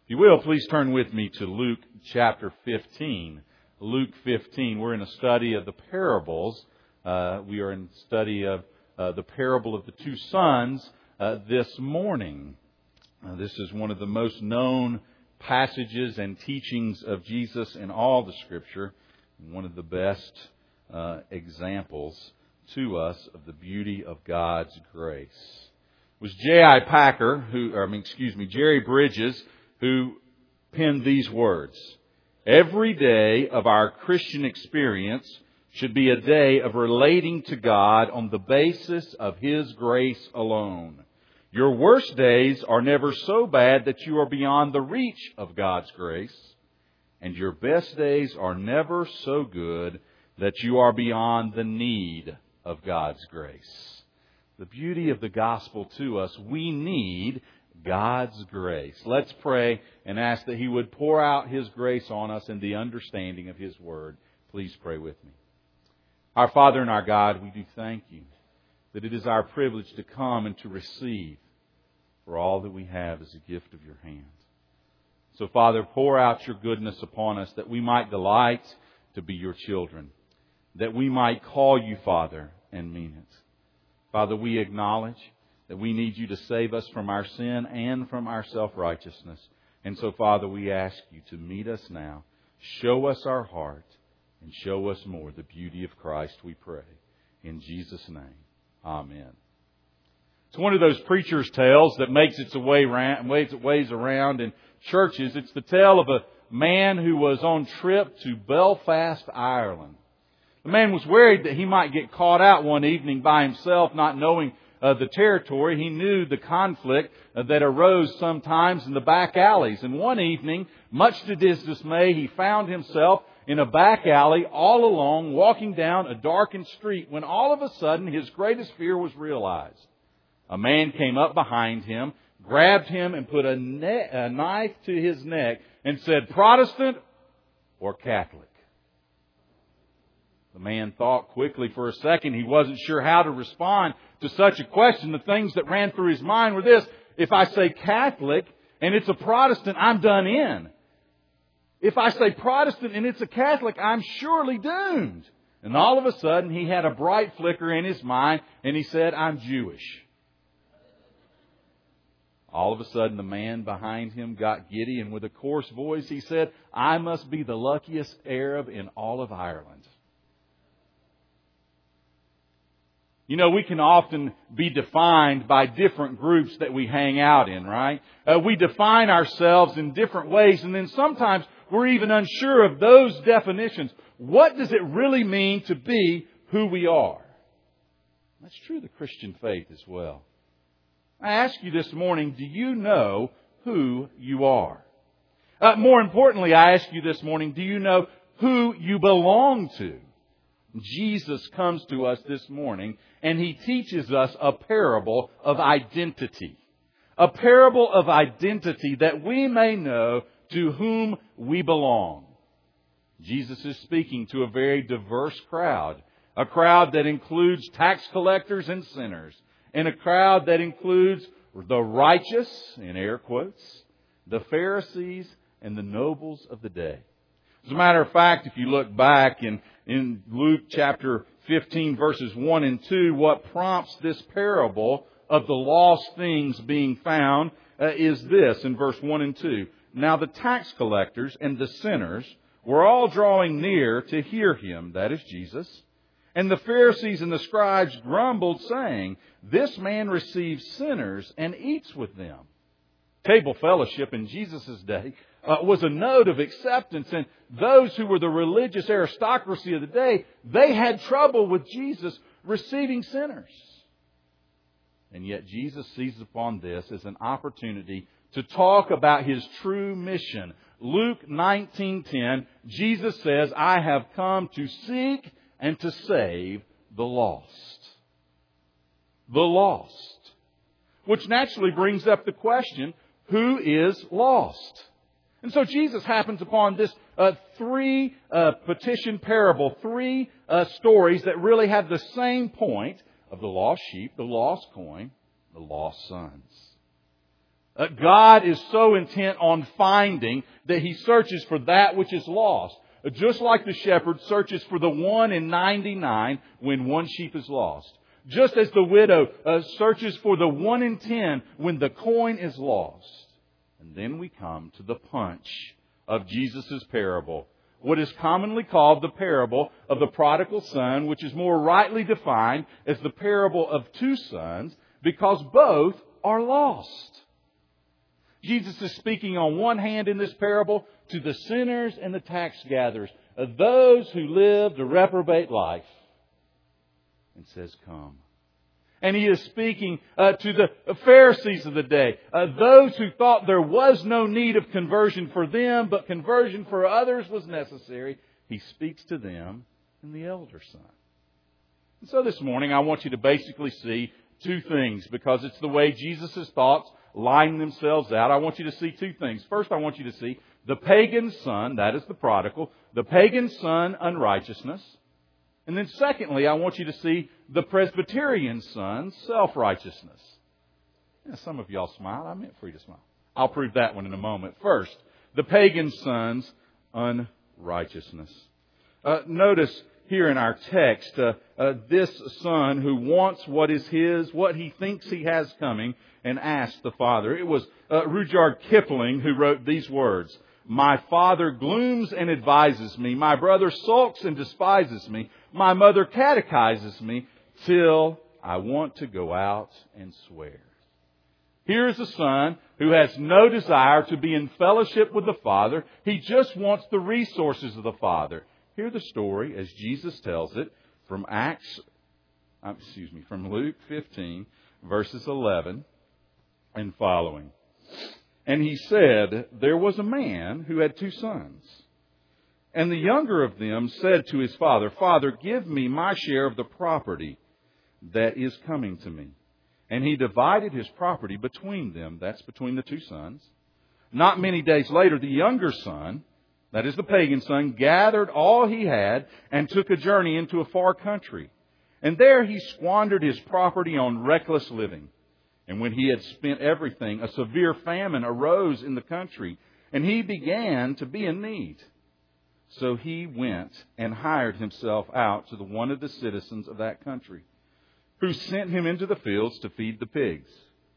If you will, please turn with me to Luke chapter 15. Luke 15. We're in a study of the parables. We are in study of the parable of the two sons this morning. This is one of the most known passages and teachings of Jesus in all the Scripture. One of the best examples to us of the beauty of God's grace. It was Jerry Bridges, who penned these words. Every day of our Christian experience should be a day of relating to God on the basis of His grace alone. Your worst days are never so bad that you are beyond the reach of God's grace, and your best days are never so good that you are beyond the need of God's grace. The beauty of the gospel to us, we need God's grace. Let's pray and ask that He would pour out His grace on us in the understanding of His Word. Please pray with me. Our Father and our God, we do thank You that it is our privilege to come and to receive for all that we have as a gift of Your hand. So, Father, pour out Your goodness upon us that we might delight to be Your children, that we might call You Father and mean it. Father, we acknowledge that we need You to save us from our sin and from our self-righteousness. And so, Father, we ask You to meet us now, show us our heart, and show us more the beauty of Christ, we pray. In Jesus' name, amen. It's one of those preacher's tales that makes its ways around in churches. It's the tale of a man who was on trip to Belfast, Ireland. The man was worried that he might get caught out one evening by himself, not knowing the territory. He knew the conflict that arose sometimes in the back alleys. And one evening, much to his dismay, he found himself in a back alley all alone, walking down a darkened street, when all of a sudden his greatest fear was realized. A man came up behind him, grabbed him, and put a knife to his neck and said, "Protestant or Catholic?" The man thought quickly for a second. He wasn't sure how to respond to such a question. The things that ran through his mind were this: if I say Catholic and it's a Protestant, I'm done in. If I say Protestant and it's a Catholic, I'm surely doomed. And all of a sudden, he had a bright flicker in his mind, and he said, "I'm Jewish." All of a sudden, the man behind him got giddy, and with a coarse voice, he said, "I must be the luckiest Arab in all of Ireland." You know, we can often be defined by different groups that we hang out in, right? We define ourselves in different ways, and then sometimes we're even unsure of those definitions. What does it really mean to be who we are? That's true of the Christian faith as well. I ask you this morning, do you know who you are? More importantly, I ask you this morning, do you know who you belong to? Jesus comes to us this morning and He teaches us a parable of identity. A parable of identity that we may know to whom we belong. Jesus is speaking to a very diverse crowd. A crowd that includes tax collectors and sinners. And a crowd that includes the righteous, in air quotes, the Pharisees and the nobles of the day. As a matter of fact, if you look back in Luke chapter 15 verses 1 and 2, what prompts this parable of the lost things being found is this in verse 1 and 2. Now the tax collectors and the sinners were all drawing near to hear Him, that is Jesus. And the Pharisees and the scribes grumbled, saying, "This man receives sinners and eats with them." Table fellowship in Jesus' day was a note of acceptance. And those who were the religious aristocracy of the day, they had trouble with Jesus receiving sinners. And yet Jesus seizes upon this as an opportunity to talk about His true mission. Luke 19:10, Jesus says, "I have come to seek and to save the lost." The lost. Which naturally brings up the question, who is lost? And so Jesus happens upon this three petition parable, three stories that really have the same point of the lost sheep, the lost coin, the lost sons. God is so intent on finding that He searches for that which is lost. Just like the shepherd searches for the 1 in 99 when one sheep is lost. Just as the widow searches for the 1 in 10 when the coin is lost. And then we come to the punch of Jesus' parable. What is commonly called the parable of the prodigal son, which is more rightly defined as the parable of 2 sons, because both are lost. Jesus is speaking on one hand in this parable to the sinners and the tax gatherers, those who lived a reprobate life, and says, "Come." And He is speaking to the Pharisees of the day, those who thought there was no need of conversion for them, but conversion for others was necessary. He speaks to them and the elder son. And so this morning I want you to basically see 2 things, because it's the way Jesus' thoughts line themselves out. I want you to see 2 things. First, I want you to see the pagan son, that is the prodigal, the pagan son, unrighteousness. And then secondly, I want you to see the Presbyterian son, self-righteousness. Yeah, some of y'all smile. I meant for you to smile. I'll prove that one in a moment. First, the pagan son's unrighteousness. Notice here in our text, this son who wants what is his, what he thinks he has coming, and asks the father. It was Rudyard Kipling who wrote these words: "My father glooms and advises me. My brother sulks and despises me. My mother catechizes me till I want to go out and swear." Here is a son who has no desire to be in fellowship with the Father. He just wants the resources of the Father. Hear the story as Jesus tells it from from Luke 15, verses 11 and following. "And he said, there was a man who had 2 sons. And the younger of them said to his father, 'Father, give me my share of the property that is coming to me.' And he divided his property between them." That's between the 2 sons. "Not many days later, the younger son," that is the pagan son, "gathered all he had and took a journey into a far country. And there he squandered his property on reckless living. And when he had spent everything, a severe famine arose in the country, and he began to be in need. So he went and hired himself out to one of the citizens of that country, who sent him into the fields to feed the pigs.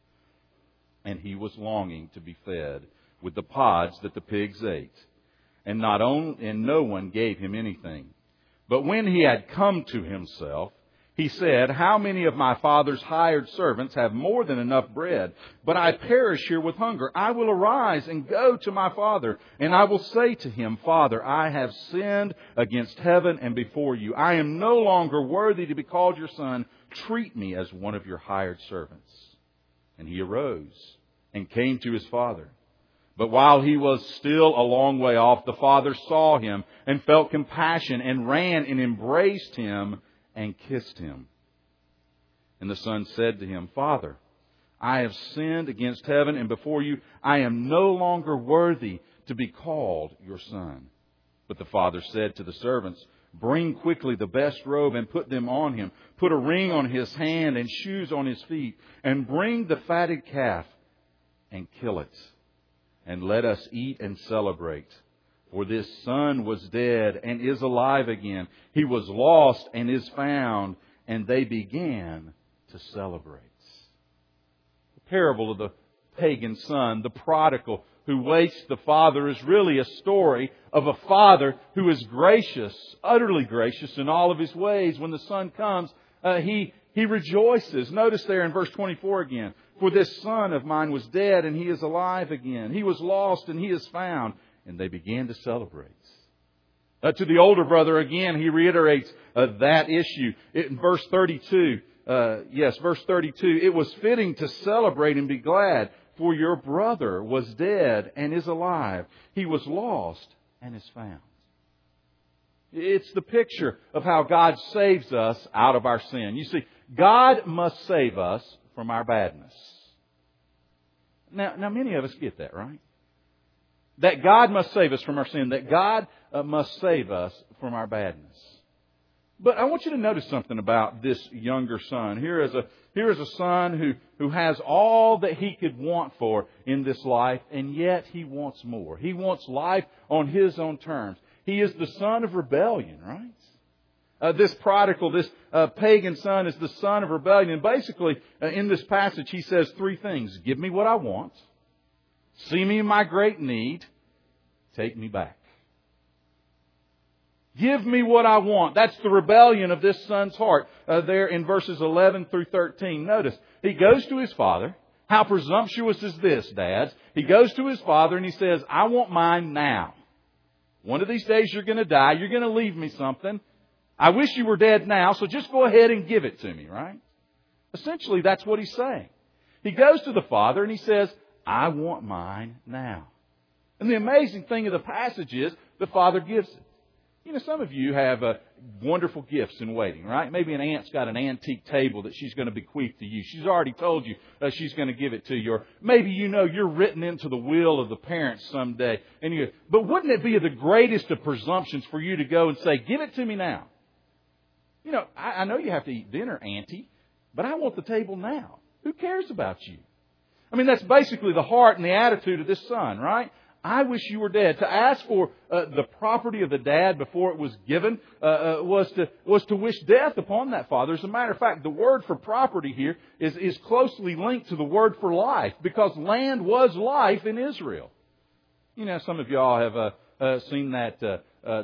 And he was longing to be fed with the pods that the pigs ate. And no one gave him anything. But when he had come to himself, he said, 'How many of my father's hired servants have more than enough bread? But I perish here with hunger. I will arise and go to my father, and I will say to him, Father, I have sinned against heaven and before you. I am no longer worthy to be called your son. Treat me as one of your hired servants.' And he arose and came to his father. But while he was still a long way off, the father saw him and felt compassion and ran and embraced him and kissed him. And the son said to him, 'Father, I have sinned against heaven and before you. I am no longer worthy to be called your son.' But the father said to the servants, 'Bring quickly the best robe and put them on him. Put a ring on his hand and shoes on his feet. And bring the fatted calf and kill it. And let us eat and celebrate. For this son was dead and is alive again. He was lost and is found.' And they began to celebrate." The parable of the pagan son, the prodigal who wastes the father, is really a story of a father who is gracious, utterly gracious in all of his ways. When the son comes, he rejoices. Notice there in verse 24 again. "For this son of mine was dead and he is alive again. He was lost and he is found." And they began to celebrate. To the older brother again, he reiterates that issue. In verse 32, verse 32, "It was fitting to celebrate and be glad, for your brother was dead and is alive. He was lost and is found." It's the picture of how God saves us out of our sin. You see, God must save us from our badness. Now many of us get that, right? That God must save us from our sin. That God must save us from our badness. But I want you to notice something about this younger son. Here is Here is a son who has all that he could want for in this life, and yet he wants more. He wants life on his own terms. He is the son of rebellion, right? This prodigal, this pagan son is the son of rebellion. And basically, in this passage, he says three things. Give me what I want. See me in my great need. Take me back. Give me what I want. That's the rebellion of this son's heart. There in verses 11 through 13. Notice, he goes to his father. How presumptuous is this, dads? He goes to his father and he says, I want mine now. One of these days you're going to die. You're going to leave me something. I wish you were dead now, so just go ahead and give it to me, right? Essentially, that's what he's saying. He goes to the father and he says, I want mine now. And the amazing thing of the passage is the father gives it. You know, some of you have wonderful gifts in waiting, right? Maybe an aunt's got an antique table that she's going to bequeath to you. She's already told you she's going to give it to you. Or maybe you know you're written into the will of the parents someday. But wouldn't it be the greatest of presumptions for you to go and say, give it to me now? You know, I know you have to eat dinner, Auntie, but I want the table now. Who cares about you? I mean, that's basically the heart and the attitude of this son, right? I wish you were dead. To ask for the property of the dad before it was given was to wish death upon that father. As a matter of fact, the word for property here is closely linked to the word for life, because land was life in Israel. You know, some of y'all have seen that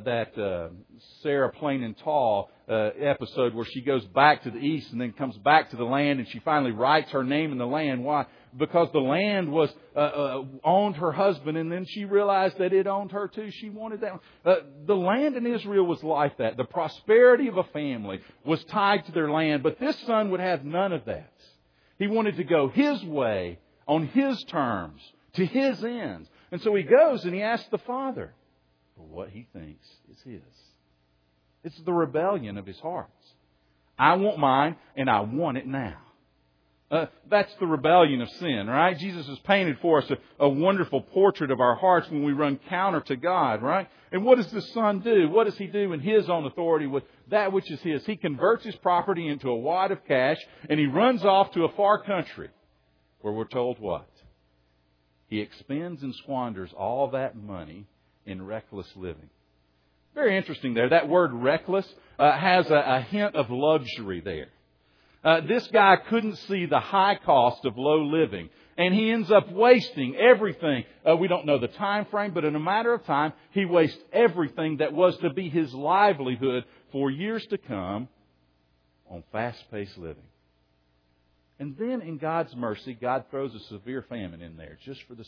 Sarah Plain and Tall episode where she goes back to the east and then comes back to the land, and she finally writes her name in the land. Why? Because the land was owned her husband, and then she realized that it owned her too. She wanted that. The land in Israel was like that. The prosperity of a family was tied to their land, but this son would have none of that. He wanted to go his way, on his terms, to his ends. And so he goes and he asks the father for what he thinks is his. It's the rebellion of his heart. I want mine, and I want it now. That's the rebellion of sin, right? Jesus has painted for us a wonderful portrait of our hearts when we run counter to God, right? And what does the son do? What does he do in his own authority with that which is his? He converts his property into a wad of cash, and he runs off to a far country where we're told what? He expends and squanders all that money in reckless living. Very interesting there. That word reckless has a hint of luxury there. This guy couldn't see the high cost of low living, and he ends up wasting everything. We don't know the time frame, but in a matter of time, he wastes everything that was to be his livelihood for years to come on fast-paced living. And then in God's mercy, God throws a severe famine in there just for the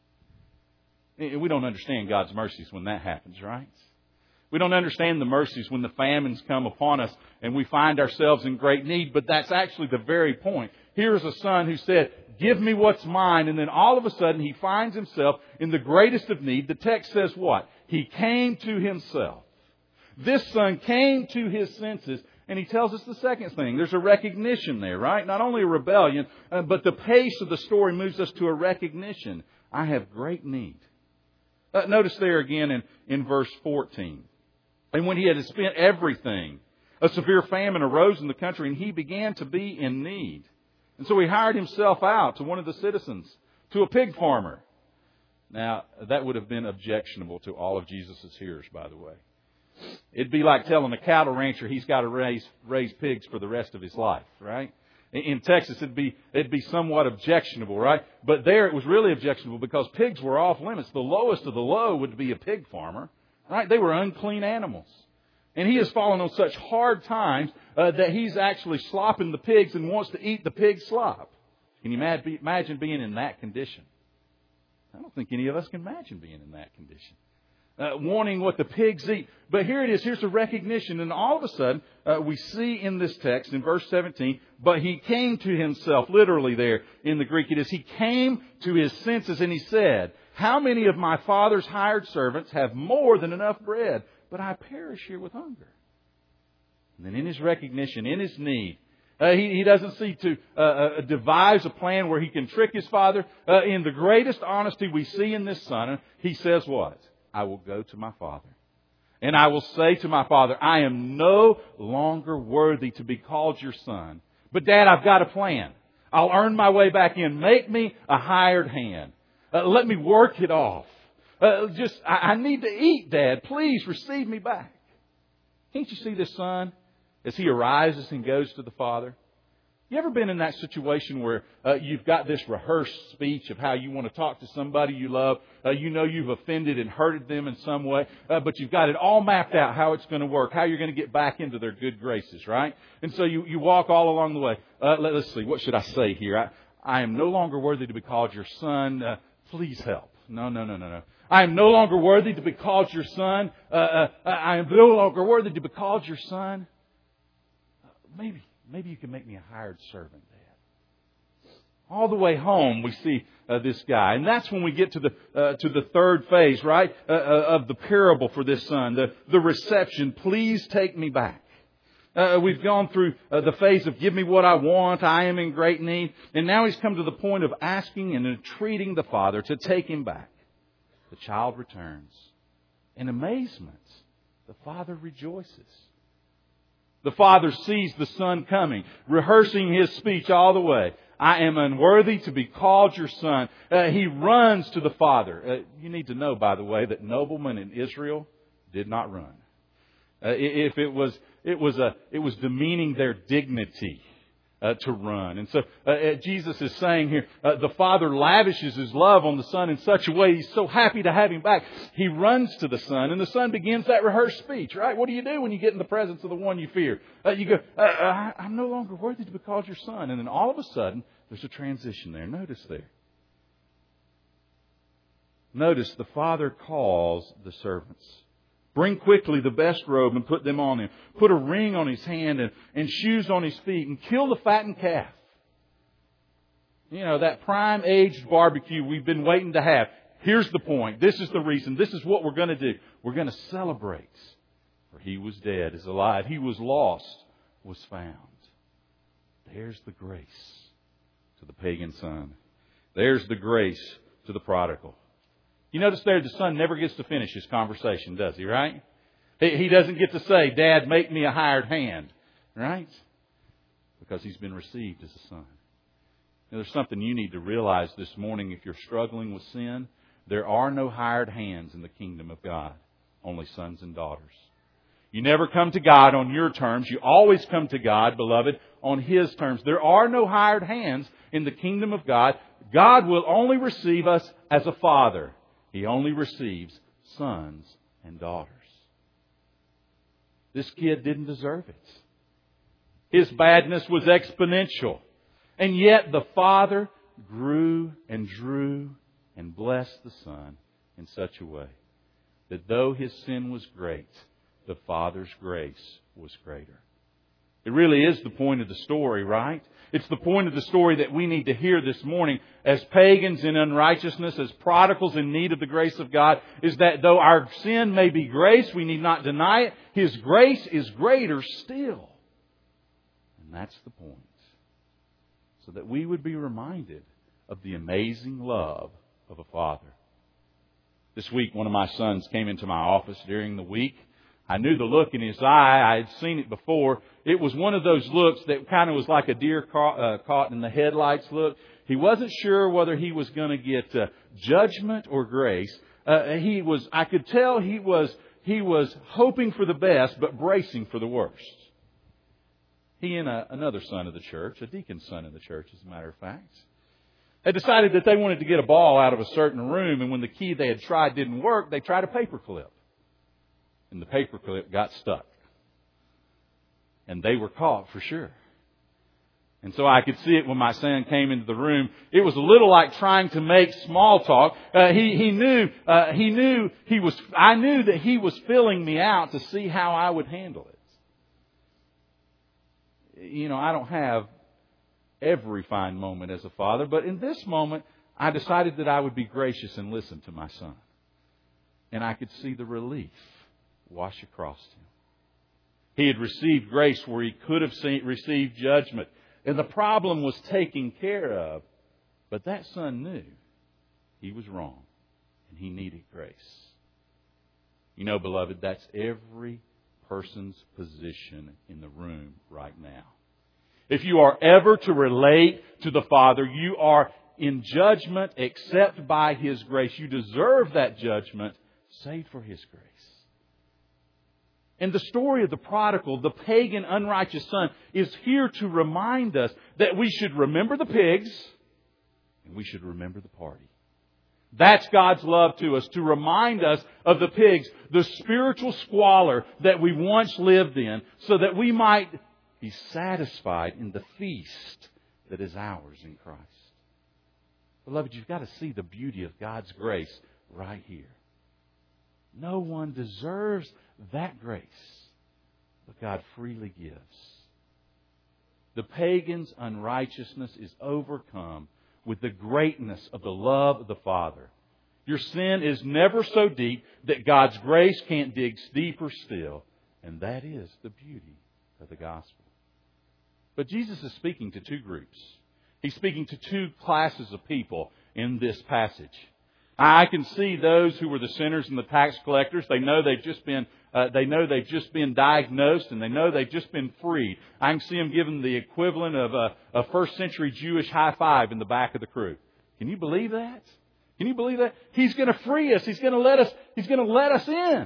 son. We don't understand God's mercies when that happens, right? We don't understand the mercies when the famines come upon us and we find ourselves in great need, but that's actually the very point. Here is a son who said, give me what's mine, and then all of a sudden he finds himself in the greatest of need. The text says what? He came to himself. This son came to his senses, and he tells us the second thing. There's a recognition there, right? Not only a rebellion, but the pace of the story moves us to a recognition. I have great need. Notice there again in verse 14. And when he had spent everything, a severe famine arose in the country, and he began to be in need. And so he hired himself out to one of the citizens, to a pig farmer. Now, that would have been objectionable to all of Jesus' hearers, by the way. It'd be like telling a cattle rancher he's got to raise pigs for the rest of his life, right? In Texas, it'd be somewhat objectionable, right? But there it was really objectionable because pigs were off limits. The lowest of the low would be a pig farmer, right? They were unclean animals. And he has fallen on such hard times that he's actually slopping the pigs and wants to eat the pig slop. Can you imagine being in that condition? I don't think any of us can imagine being in that condition. Wanting what the pigs eat. But here it is. Here's a recognition. And all of a sudden, we see in this text, in verse 17, but he came to himself. Literally there in the Greek it is, he came to his senses and he said, how many of my father's hired servants have more than enough bread, but I perish here with hunger? And then in his recognition, in his need, he doesn't seek to devise a plan where he can trick his father. In the greatest honesty we see in this son, he says what? I will go to my father. And I will say to my father, I am no longer worthy to be called your son. But Dad, I've got a plan. I'll earn my way back in. Make me a hired hand. Let me work it off. I need to eat, Dad. Please receive me back. Can't you see this son as he arises and goes to the father? You ever been in that situation where you've got this rehearsed speech of how you want to talk to somebody you love? You know you've offended and hurted them in some way, but you've got it all mapped out how it's going to work, how you're going to get back into their good graces, right? And so you walk all along the way. Let's see, what should I say here? I am no longer worthy to be called your son. Please help. No. I am no longer worthy to be called your son. I am no longer worthy to be called your son. Maybe you can make me a hired servant, Dad. All the way home, we see this guy. And that's when we get to the third phase, right, of the parable for this son, the reception. Please take me back. We've gone through the phase of give me what I want, I am in great need. And now he's come to the point of asking and entreating the father to take him back. The child returns. In amazement, the father rejoices. The father sees the son coming, rehearsing his speech all the way. I am unworthy to be called your son. He runs to the father. You need to know, by the way, that noblemen in Israel did not run. If it was demeaning their dignity to run. And so Jesus is saying here, the Father lavishes His love on the Son in such a way, He's so happy to have Him back. He runs to the Son, and the Son begins that rehearsed speech, right? What do you do when you get in the presence of the one you fear? You go, I'm no longer worthy to be called your son. And then all of a sudden, there's a transition there. Notice there. Notice the Father calls the servants. Bring quickly the best robe and put them on him. Put a ring on his hand and shoes on his feet and kill the fattened calf. You know, that prime aged barbecue we've been waiting to have. Here's the point. This is the reason. This is what we're going to do. We're going to celebrate. For he was dead, is alive. He was lost, was found. There's the grace to the pagan son. There's the grace to the prodigal. You notice there the son never gets to finish his conversation, does he, right? He doesn't get to say, Dad, make me a hired hand, right? Because he's been received as a son. Now, there's something you need to realize this morning if you're struggling with sin. There are no hired hands in the kingdom of God, only sons and daughters. You never come to God on your terms. You always come to God, beloved, on His terms. There are no hired hands in the kingdom of God. God will only receive us as a father. He only receives sons and daughters. This kid didn't deserve it. His badness was exponential. And yet the Father grew and drew and blessed the Son in such a way that though his sin was great, the Father's grace was greater. It really is the point of the story, right? It's the point of the story that we need to hear this morning as pagans in unrighteousness, as prodigals in need of the grace of God, is that though our sin may be grace, we need not deny it. His grace is greater still. And that's the point. So that we would be reminded of the amazing love of a Father. This week, one of my sons came into my office during the week. I knew the look in his eye. I had seen it before. It was one of those looks that kind of was like a deer caught in the headlights look. He wasn't sure whether he was going to get judgment or grace. I could tell he was hoping for the best, but bracing for the worst. He and another son of the church, a deacon's son in the church, as a matter of fact, had decided that they wanted to get a ball out of a certain room, and when the key they had tried didn't work, they tried a paper clip. And the paperclip got stuck. And they were caught for sure. And so I could see it when my son came into the room. It was a little like trying to make small talk. I knew that he was filling me out to see how I would handle it. You know, I don't have every fine moment as a father, but in this moment, I decided that I would be gracious and listen to my son. And I could see the relief wash across him. He had received grace where he could have received judgment. And the problem was taken care of. But that son knew he was wrong. And he needed grace. You know, beloved, that's every person's position in the room right now. If you are ever to relate to the Father, you are in judgment except by His grace. You deserve that judgment, save for His grace. And the story of the prodigal, the pagan, unrighteous son, is here to remind us that we should remember the pigs and we should remember the party. That's God's love to us, to remind us of the pigs, the spiritual squalor that we once lived in, so that we might be satisfied in the feast that is ours in Christ. Beloved, you've got to see the beauty of God's grace right here. No one deserves that grace, but God freely gives. The pagan's unrighteousness is overcome with the greatness of the love of the Father. Your sin is never so deep that God's grace can't dig deeper still. And that is the beauty of the gospel. But Jesus is speaking to two groups. He's speaking to two classes of people in this passage. I can see those who were the sinners and the tax collectors. They know they've just been diagnosed, and they know they've just been freed. I can see them giving the equivalent of a first century Jewish high five in the back of the crew. Can you believe that? Can you believe that? He's going to free us. He's going to let us in.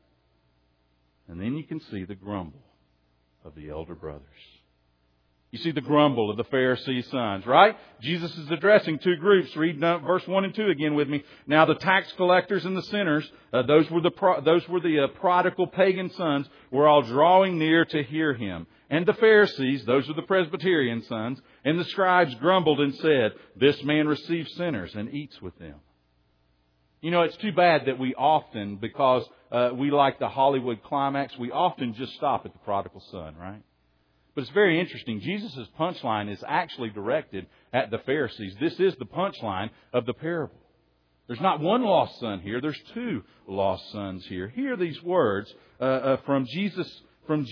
And then you can see the grumble of the elder brothers. You see the grumble of the Pharisee sons, right? Jesus is addressing two groups. Read verse 1 and 2 again with me. Now the tax collectors and the sinners, those were the prodigal pagan sons, were all drawing near to hear Him. And the Pharisees, those are the Presbyterian sons, and the scribes grumbled and said, "This man receives sinners and eats with them." You know, it's too bad that we often, because we like the Hollywood climax, we often just stop at the prodigal son, right? But it's very interesting. Jesus' punchline is actually directed at the Pharisees. This is the punchline of the parable. There's not one lost son here. There's two lost sons here. Hear these words from Jesus,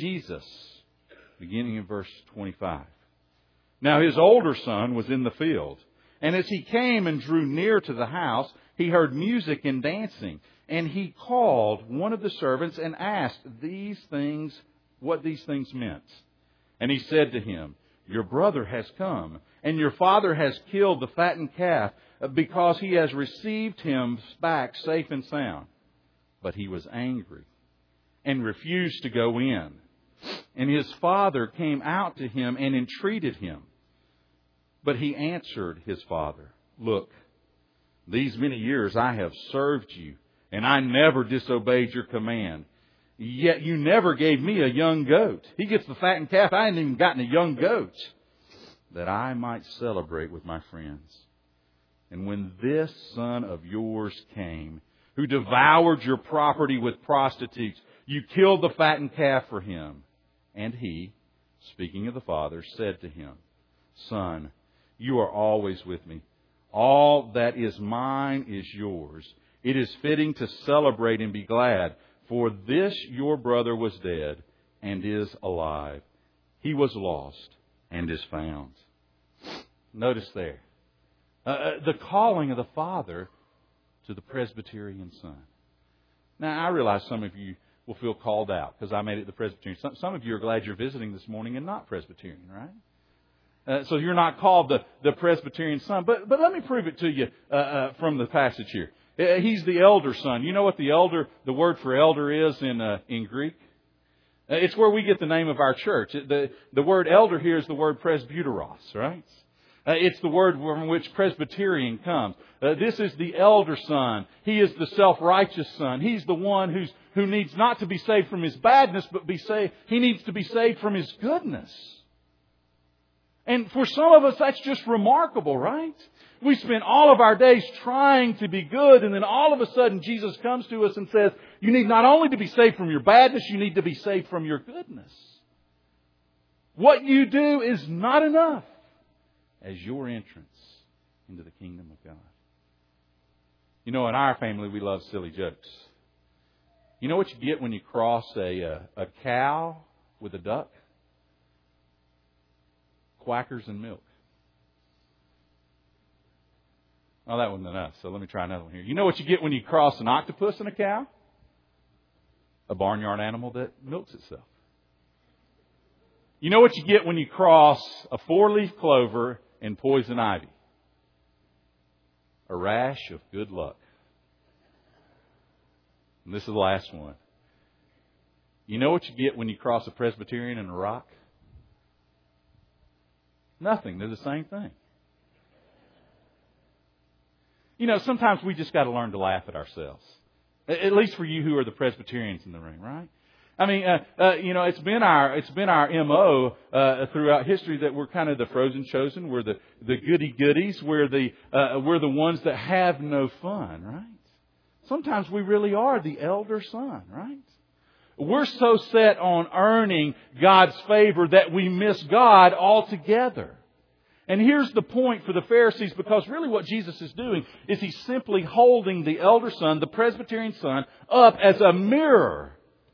beginning in verse 25. Now his older son was in the field, and as he came and drew near to the house, he heard music and dancing. And he called one of the servants and asked what these things meant. And he said to him, "Your brother has come, and your father has killed the fattened calf, because he has received him back safe and sound." But he was angry and refused to go in. And his father came out to him and entreated him. But he answered his father, "Look, these many years I have served you, and I never disobeyed your command. Yet you never gave me a young goat." He gets the fattened calf. I hadn't even gotten a young goat, that I might celebrate with my friends. And when this son of yours came, who devoured your property with prostitutes, you killed the fattened calf for him. And he, speaking of the father, said to him, "Son, you are always with me. All that is mine is yours. It is fitting to celebrate and be glad. For this your brother was dead and is alive. He was lost and is found." Notice there, the calling of the Father to the Presbyterian son. Now, I realize some of you will feel called out because I made it the Presbyterian. Some of you are glad you're visiting this morning and not Presbyterian, right? So you're not called the Presbyterian son. But let me prove it to you from the passage here. He's the elder son. You know what the word for elder is in Greek? It's where we get the name of our church. The word elder here is the word presbyteros, right? It's the word from which Presbyterian comes. This is the elder son. He is the self-righteous son. He's the one who needs not to be saved from his badness, but he needs to be saved from his goodness. And for some of us, that's just remarkable, right? We spend all of our days trying to be good, and then all of a sudden Jesus comes to us and says, you need not only to be saved from your badness, you need to be saved from your goodness. What you do is not enough as your entrance into the kingdom of God. You know, in our family, we love silly jokes. You know what you get when you cross a cow with a duck? Quackers and milk. Oh, that wasn't enough, so let me try another one here. You know what you get when you cross an octopus and a cow? A barnyard animal that milks itself. You know what you get when you cross a 4-leaf clover and poison ivy? A rash of good luck. And this is the last one. You know what you get when you cross a Presbyterian and a rock? Nothing. They're the same thing. You know, sometimes we just got to learn to laugh at ourselves. At least for you who are the Presbyterians in the room, right? I mean, it's been our MO throughout history that we're kind of the frozen chosen. We're the goody goodies. We're the ones that have no fun, right? Sometimes we really are the elder son, right? We're so set on earning God's favor that we miss God altogether. And here's the point for the Pharisees, because really what Jesus is doing is He's simply holding the elder son, the Presbyterian son, up as a mirror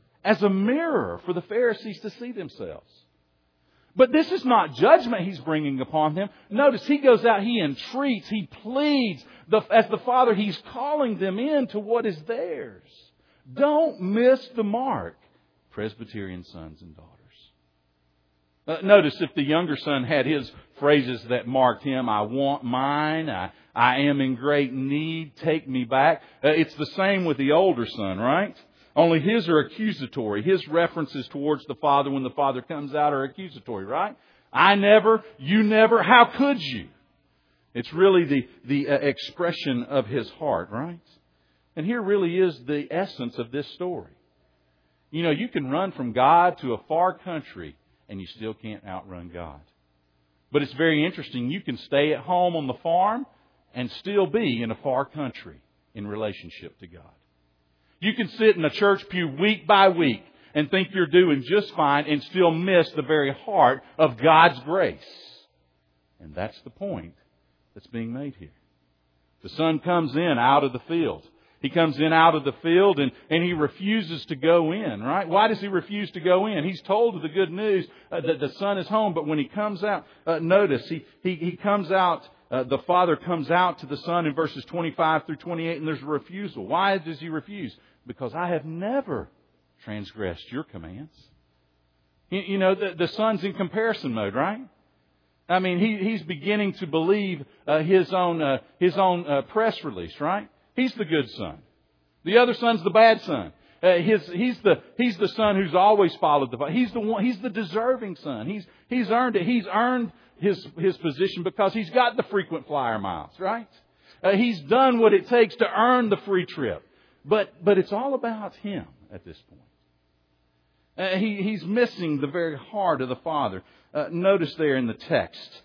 for the Pharisees to see themselves. But this is not judgment He's bringing upon them. Notice He goes out, He entreats, He pleads. As the Father, He's calling them into what is theirs. Don't miss the mark, Presbyterian sons and daughters. Notice if the younger son had his phrases that marked him, I want mine, I am in great need, take me back. It's the same with the older son, right? Only his are accusatory. His references towards the Father when the Father comes out are accusatory, right? I never, you never, how could you? It's really the expression of his heart, right? And here really is the essence of this story. You know, you can run from God to a far country and you still can't outrun God. But it's very interesting. You can stay at home on the farm and still be in a far country in relationship to God. You can sit in a church pew week by week and think you're doing just fine and still miss the very heart of God's grace. And that's the point that's being made here. The son comes in out of the field. He comes in out of the field and he refuses to go in, right? Why does he refuse to go in? He's told the good news that the son is home, but when he comes out, notice, he comes out, the father comes out to the son in verses 25 through 28, and there's a refusal. Why does he refuse? Because I have never transgressed your commands. You know, the son's in comparison mode, right? I mean, he's beginning to believe his own press release, right? He's the good son. The other son's the bad son. He's the son who's always followed the. He's the one. He's the deserving son. He's earned it. He's earned his position because he's got the frequent flyer miles, right? He's done what it takes to earn the free trip. But it's all about him at this point. He's missing the very heart of the Father. Notice there in the text.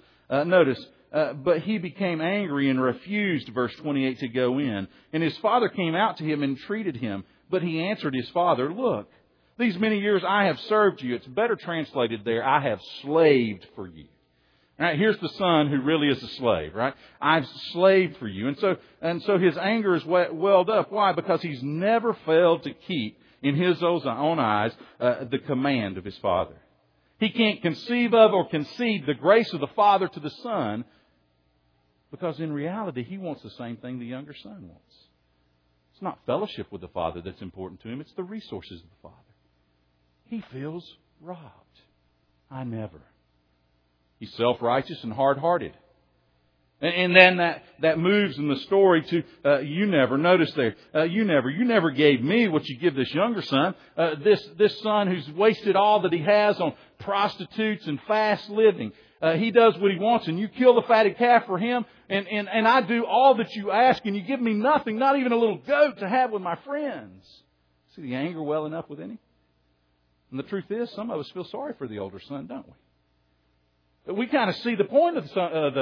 But he became angry and refused, verse 28, to go in. And his father came out to him and entreated him. But he answered his father, look, these many years I have served you. It's better translated there, I have slaved for you. All right, here's the son who really is a slave, right? I've slaved for you. And so his anger is welled up. Why? Because he's never failed to keep, in his own eyes, the command of his father. He can't conceive of or concede the grace of the Father to the Son, because in reality, he wants the same thing the younger son wants. It's not fellowship with the Father that's important to him. It's the resources of the Father. He feels robbed. I never. He's self-righteous and hard-hearted. And then that moves in the story to you never. Notice there, you never gave me what you give this younger son. This son who's wasted all that he has on prostitutes and fast living. He does what he wants, and you kill the fatted calf for him, and I do all that you ask, and you give me nothing, not even a little goat to have with my friends. See the anger welling up within him? And the truth is, some of us feel sorry for the older son, don't we? We kind of see the point of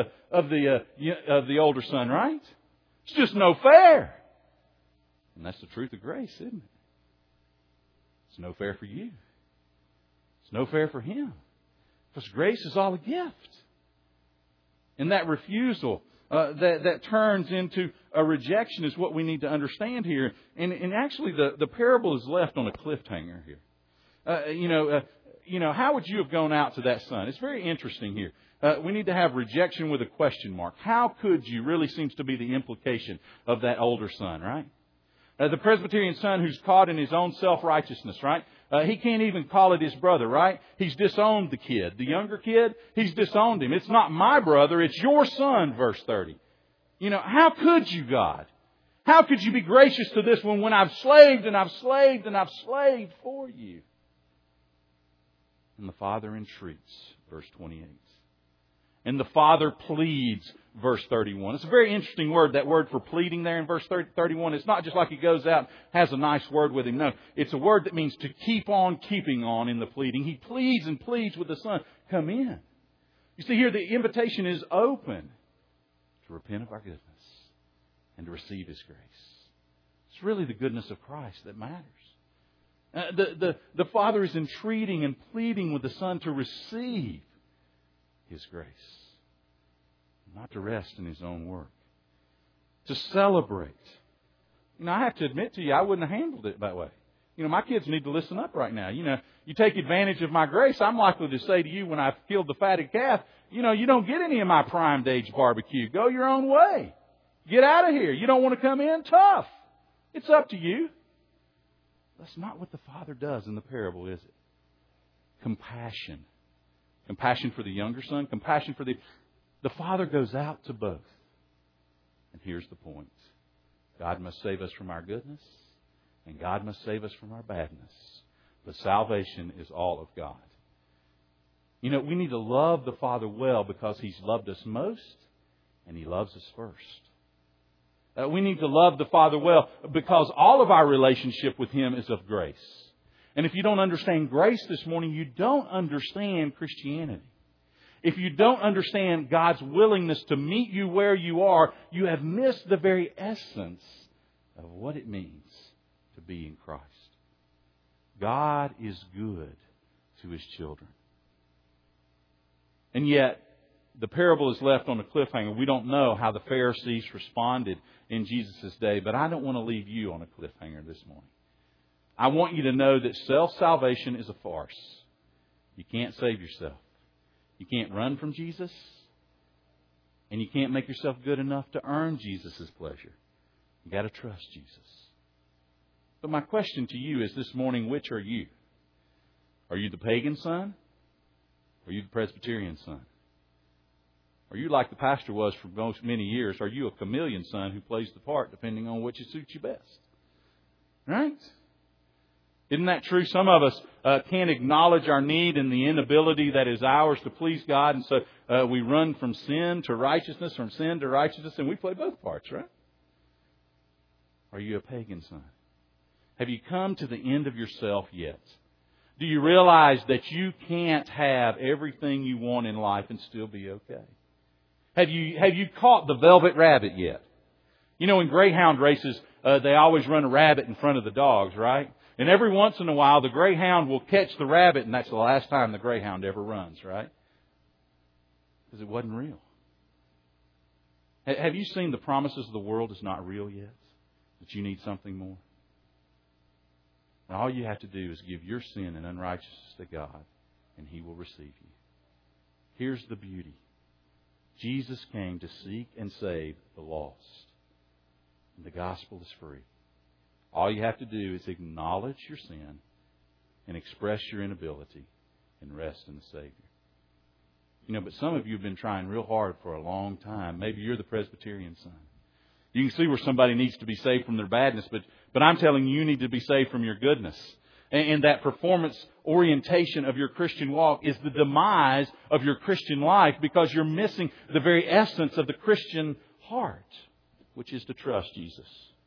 the older son, right? It's just no fair. And that's the truth of grace, isn't it? It's no fair for you. It's no fair for him. Because grace is all a gift. And that refusal that turns into a rejection is what we need to understand here. And actually the parable is left on a cliffhanger here. How would you have gone out to that son? It's very interesting here. We need to have rejection with a question mark. How could you really seems to be the implication of that older son, right? The Presbyterian son who's caught in his own self-righteousness, right? He can't even call it his brother, right? He's disowned the kid. The younger kid, he's disowned him. It's not my brother, it's your son, verse 30. How could you, God? How could you be gracious to this one when I've slaved and I've slaved and I've slaved for you? And the father entreats, verse 28. And the father pleads, verse 31. It's a very interesting word, that word for pleading there in verse 31. It's not just like he goes out, has a nice word with him. No, it's a word that means to keep on keeping on in the pleading. He pleads and pleads with the son, come in. You see here, the invitation is open to repent of our goodness and to receive His grace. It's really the goodness of Christ that matters. The Father is entreating and pleading with the Son to receive His grace. Not to rest in His own work. To celebrate. I have to admit to you, I wouldn't have handled it that way. My kids need to listen up right now. You take advantage of my grace, I'm likely to say to you when I've killed the fatted calf, you don't get any of my primed age barbecue. Go your own way. Get out of here. You don't want to come in? Tough. It's up to you. That's not what the Father does in the parable, is it? Compassion. Compassion for the younger son. Compassion for the Father goes out to both. And here's the point. God must save us from our goodness, and God must save us from our badness. But salvation is all of God. We need to love the Father well because He's loved us most, and He loves us first. We need to love the Father well because all of our relationship with Him is of grace. And if you don't understand grace this morning, you don't understand Christianity. If you don't understand God's willingness to meet you where you are, you have missed the very essence of what it means to be in Christ. God is good to His children. And yet, the parable is left on a cliffhanger. We don't know how the Pharisees responded in Jesus' day, but I don't want to leave you on a cliffhanger this morning. I want you to know that self-salvation is a farce. You can't save yourself. You can't run from Jesus, and you can't make yourself good enough to earn Jesus' pleasure. You've got to trust Jesus. But my question to you is this morning, which are you? Are you the pagan son? Or are you the Presbyterian son? Are you like the pastor was for many years? Are you a chameleon son who plays the part depending on which suits you best? Right? Isn't that true? Some of us can't acknowledge our need and the inability that is ours to please God. And so we run from sin to righteousness, from sin to righteousness, and we play both parts, right? Are you a pagan son? Have you come to the end of yourself yet? Do you realize that you can't have everything you want in life and still be okay? Have you caught the velvet rabbit yet? In greyhound races, they always run a rabbit in front of the dogs, right? And every once in a while, the greyhound will catch the rabbit, and that's the last time the greyhound ever runs, right? Because it wasn't real. Have you seen the promises of the world is not real yet? That you need something more? And all you have to do is give your sin and unrighteousness to God, and He will receive you. Here's the beauty. Jesus came to seek and save the lost. And the gospel is free. All you have to do is acknowledge your sin and express your inability and rest in the Savior. But some of you have been trying real hard for a long time. Maybe you're the Presbyterian son. You can see where somebody needs to be saved from their badness, but I'm telling you, you need to be saved from your goodness. And that performance orientation of your Christian walk is the demise of your Christian life because you're missing the very essence of the Christian heart, which is to trust Jesus.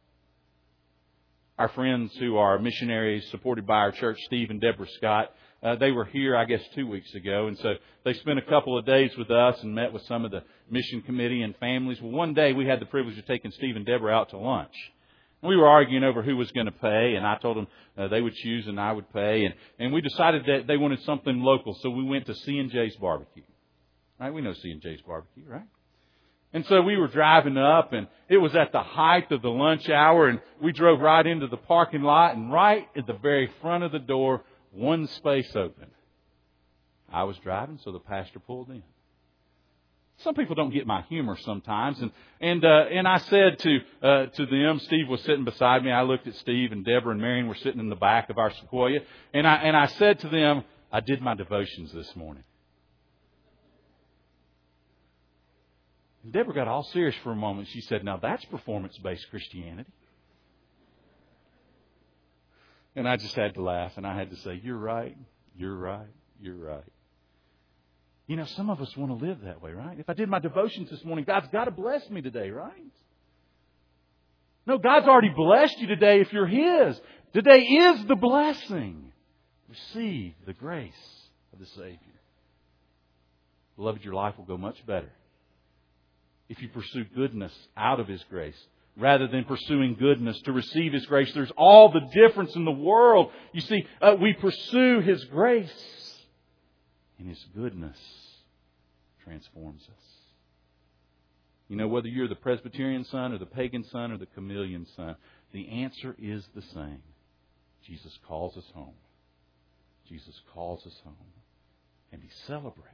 Our friends who are missionaries supported by our church, Steve and Deborah Scott, they were here, 2 weeks ago. And so they spent a couple of days with us and met with some of the mission committee and families. Well, one day we had the privilege of taking Steve and Deborah out to lunch. We were arguing over who was going to pay, and I told them they would choose and I would pay. And we decided that they wanted something local, so we went to C&J's Barbecue. Right? We know C&J's Barbecue, right? And so we were driving up, and it was at the height of the lunch hour, and we drove right into the parking lot, and right at the very front of the door, one space opened. I was driving, so the pastor pulled in. Some people don't get my humor sometimes, and I said to them, Steve was sitting beside me. I looked at Steve, and Deborah and Marion were sitting in the back of our Sequoia, and I said to them, I did my devotions this morning. And Deborah got all serious for a moment. She said, "Now that's performance-based Christianity." And I just had to laugh, and I had to say, "You're right. You're right. You're right." You know, some of us want to live that way, right? If I did my devotions this morning, God's got to bless me today, right? No, God's already blessed you today if you're His. Today is the blessing. Receive the grace of the Savior. Beloved, your life will go much better if you pursue goodness out of His grace rather than pursuing goodness to receive His grace. There's all the difference in the world. You see, we pursue His grace, and His goodness transforms us. You know, whether you're the Presbyterian son or the pagan son or the chameleon son, the answer is the same. Jesus calls us home. Jesus calls us home. And He celebrates.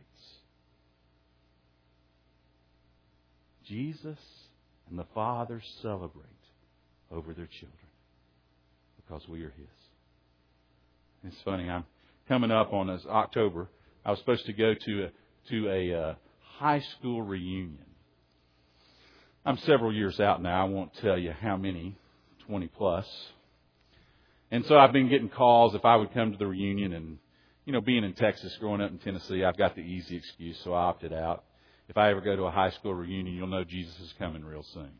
Jesus and the Father celebrate over their children because we are His. It's funny, I'm coming up on this October. I was supposed to go to a high school reunion. I'm several years out now. I won't tell you how many, 20 plus. And so I've been getting calls if I would come to the reunion. And, you know, being in Texas, growing up in Tennessee, I've got the easy excuse, so I opted out. If I ever go to a high school reunion, you'll know Jesus is coming real soon.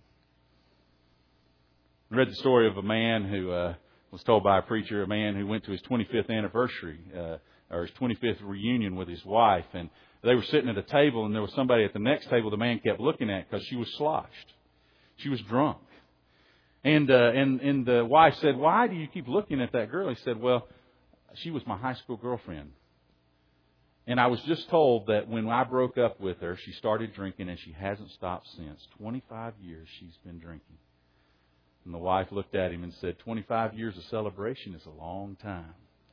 I read the story of a man who was told by a preacher, a man who went to his 25th anniversary or his 25th reunion with his wife. And they were sitting at a table, and there was somebody at the next table the man kept looking at because she was sloshed. She was drunk. And the wife said, "Why do you keep looking at that girl?" He said, "Well, she was my high school girlfriend. And I was just told that when I broke up with her, she started drinking, and she hasn't stopped since. 25 years she's been drinking." And the wife looked at him and said, 25 years of celebration is a long time.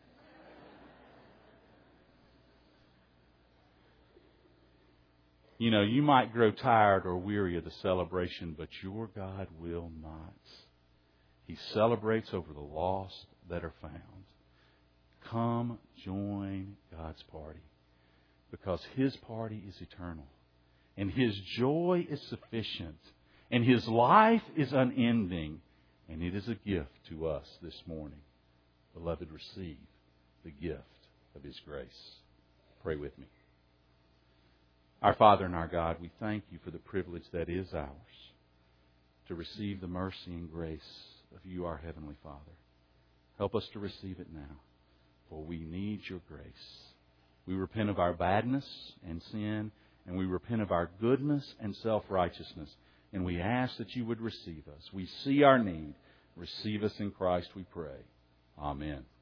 You know, you might grow tired or weary of the celebration, but your God will not. He celebrates over the lost that are found. Come join God's party, because His party is eternal, and His joy is sufficient, and His life is unending, and it is a gift to us this morning. Beloved, receive the gift of His grace. Pray with me. Our Father and our God, we thank You for the privilege that is ours to receive the mercy and grace of You, our Heavenly Father. Help us to receive it now, for we need Your grace. We repent of our badness and sin, and we repent of our goodness and self-righteousness, and we ask that You would receive us. We see our need. Receive us in Christ, we pray. Amen.